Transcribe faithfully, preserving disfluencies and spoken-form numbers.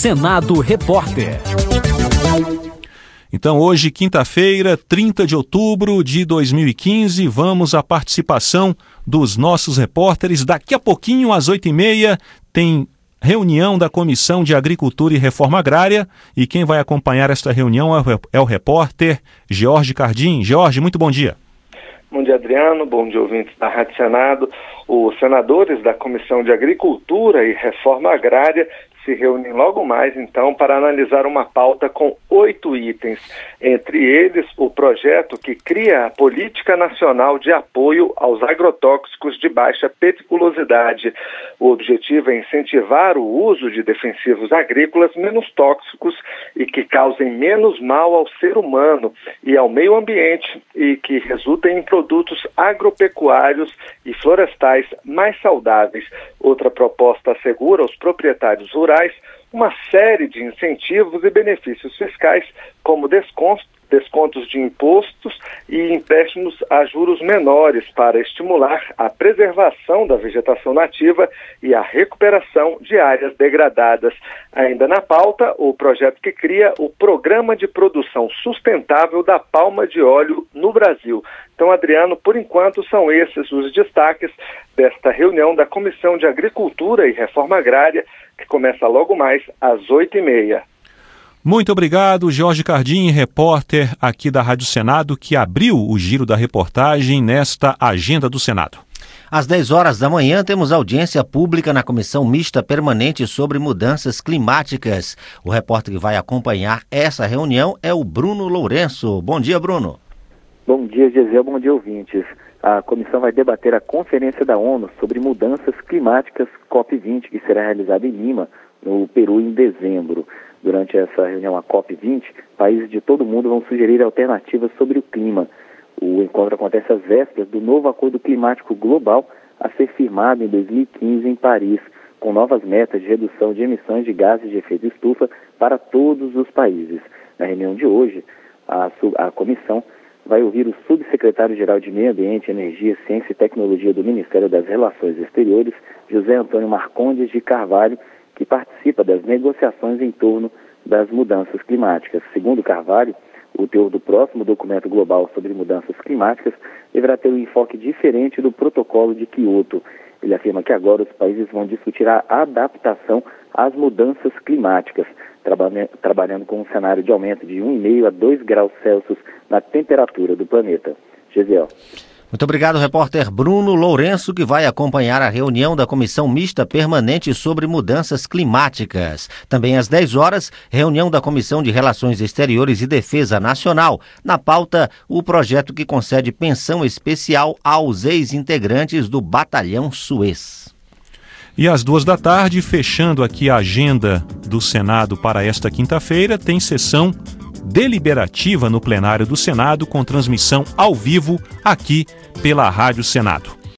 Senado Repórter. Então hoje, quinta-feira, trinta de outubro de dois mil e quinze, vamos à participação dos nossos repórteres. Daqui a pouquinho, às oito e meia, tem reunião da Comissão de Agricultura e Reforma Agrária, e quem vai acompanhar esta reunião é o repórter Jorge Cardim. Jorge, muito bom dia. Bom dia, Adriano. Bom dia, ouvintes da Rádio Senado. Os senadores da Comissão de Agricultura e Reforma Agrária se reúnem logo mais, então, para analisar uma pauta com oito itens. Entre eles, o projeto que cria a Política Nacional de Apoio aos Agrotóxicos de Baixa Periculosidade. O objetivo é incentivar o uso de defensivos agrícolas menos tóxicos e que causem menos mal ao ser humano e ao meio ambiente e que resultem em produtos agropecuários e florestais mais saudáveis. Outra proposta assegura aos proprietários rurais uma série de incentivos e benefícios fiscais, como descontos, descontos de impostos e empréstimos a juros menores para estimular a preservação da vegetação nativa e a recuperação de áreas degradadas. Ainda na pauta, o projeto que cria o Programa de Produção Sustentável da Palma de Óleo no Brasil. Então, Adriano, por enquanto são esses os destaques desta reunião da Comissão de Agricultura e Reforma Agrária, que começa logo mais às oito e meia. Muito obrigado, Jorge Cardim, repórter aqui da Rádio Senado, que abriu o giro da reportagem nesta agenda do Senado. Às dez horas da manhã temos audiência pública na Comissão Mista Permanente sobre Mudanças Climáticas. O repórter que vai acompanhar essa reunião é o Bruno Lourenço. Bom dia, Bruno. Bom dia, Gisele. Bom dia, ouvintes. A comissão vai debater a Conferência da ONU sobre Mudanças Climáticas COP vinte, que será realizada em Lima, no Peru, em dezembro. Durante essa reunião, a COP vinte, países de todo o mundo vão sugerir alternativas sobre o clima. O encontro acontece às vésperas do novo Acordo Climático Global a ser firmado em dois mil e quinze em Paris, com novas metas de redução de emissões de gases de efeito estufa para todos os países. Na reunião de hoje, a, a comissão vai ouvir o subsecretário-geral de Meio Ambiente, Energia, Ciência e Tecnologia do Ministério das Relações Exteriores, José Antônio Marcondes de Carvalho, que participa das negociações em torno das mudanças climáticas. Segundo Carvalho, o teor do próximo documento global sobre mudanças climáticas deverá ter um enfoque diferente do protocolo de Quioto. Ele afirma que agora os países vão discutir a adaptação às mudanças climáticas, trabalha, trabalhando com um cenário de aumento de um vírgula cinco a dois graus Celsius na temperatura do planeta. Gisele. Muito obrigado, repórter Bruno Lourenço, que vai acompanhar a reunião da Comissão Mista Permanente sobre Mudanças Climáticas. Também às dez horas, reunião da Comissão de Relações Exteriores e Defesa Nacional. Na pauta, o projeto que concede pensão especial aos ex-integrantes do Batalhão Suez. E às duas da tarde, fechando aqui a agenda do Senado para esta quinta-feira, tem sessão deliberativa no plenário do Senado com transmissão ao vivo aqui pela Rádio Senado.